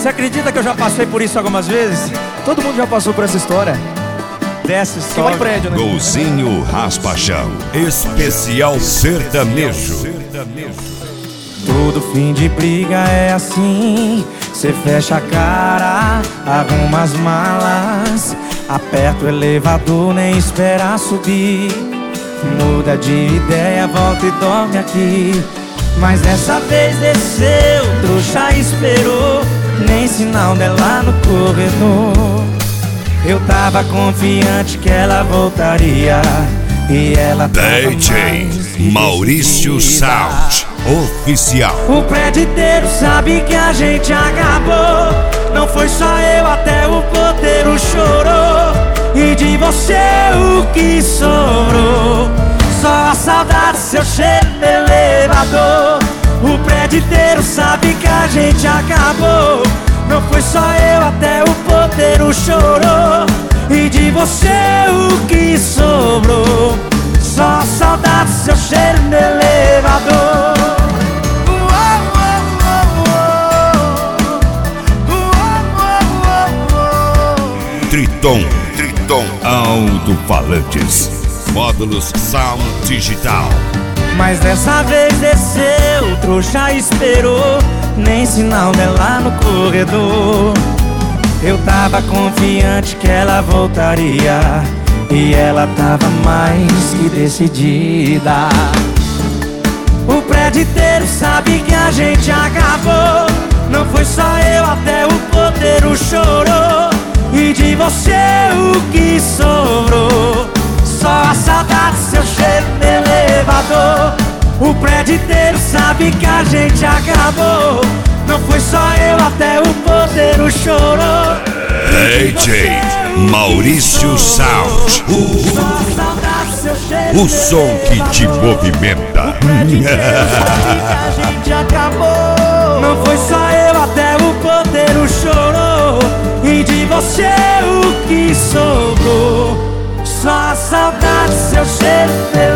Você acredita que eu já passei por isso algumas vezes? Todo mundo já passou por essa história. Dessa Tem história. um prédio, né? Golzinho Raspachão, especial sertanejo. Todo fim de briga é assim. Cê fecha a cara, arruma as malas, aperta o elevador, nem espera subir. Muda de ideia, volta e dorme aqui. Mas dessa vez desceu, trouxa esperou, nem sinal dela no corredor. Eu tava confiante que ela voltaria, e ela tava DJ mais que Maurício decidida. Sound, oficial. O prédio inteiro sabe que a gente acabou. Não foi só eu, até o porteiro chorou. E de você o que sobrou? Só a saudade, seu cheiro no elevador. O prédio inteiro sabe que a gente acabou. Não foi só eu, até o porteiro chorou. E de você o que sobrou? Só a saudade, seu cheiro no elevador. Triton Alto-Falantes, módulos Sound Digital. Mas dessa vez desceu, trouxa esperou, nem sinal dela no corredor. Eu tava confiante que ela voltaria, e ela tava mais que decidida. O prédio inteiro sabe que a gente acabou. Não foi só eu, até o porteiro chorou. E de você o que sobrou? Só a saudade, seu cheiro no elevador. O prédio inteiro sabe que a gente acabou. Não foi só eu, até o porteiro chorou. DJ Maurício Sound, o som que te movimenta. A gente acabou. Não foi só eu, até o porteiro chorou. E de você o que sobrou? Só a saudade, seu cheiro.